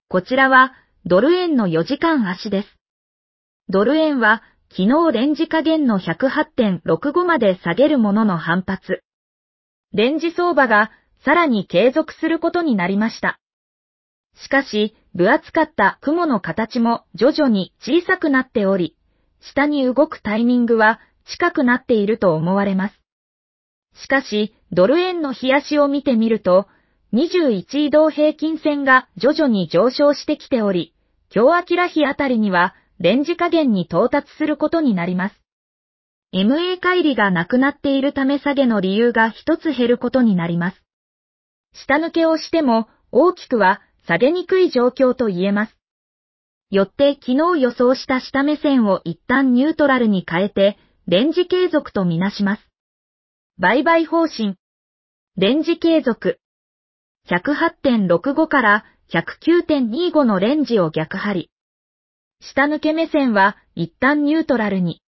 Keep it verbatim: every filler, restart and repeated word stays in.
こちらはドル円のよじかん足です。ドル円は昨日レンジ下限の ひゃくはちてんろくご まで下げるものの反発。レンジ相場がさらに継続することになりました。しかし、分厚かった雲の形も徐々に小さくなっており、下に動くタイミングは近くなっていると思われます。しかし、ドル円の日足を見てみると、にじゅういち移動平均線が徐々に上昇してきており、今日明日あたりにはレンジ下限に到達することになります。エムエー 乖離がなくなっているため下げの理由が一つ減ることになります。下抜けをしても大きくは下げにくい状況と言えます。よって昨日予想した下目線を一旦ニュートラルに変えて、レンジ継続とみなします。売買方針。レンジ継続。ひゃくはちてんろくご から ひゃくきゅうてんにじゅうご のレンジを逆張り。下抜け目線は一旦ニュートラルに。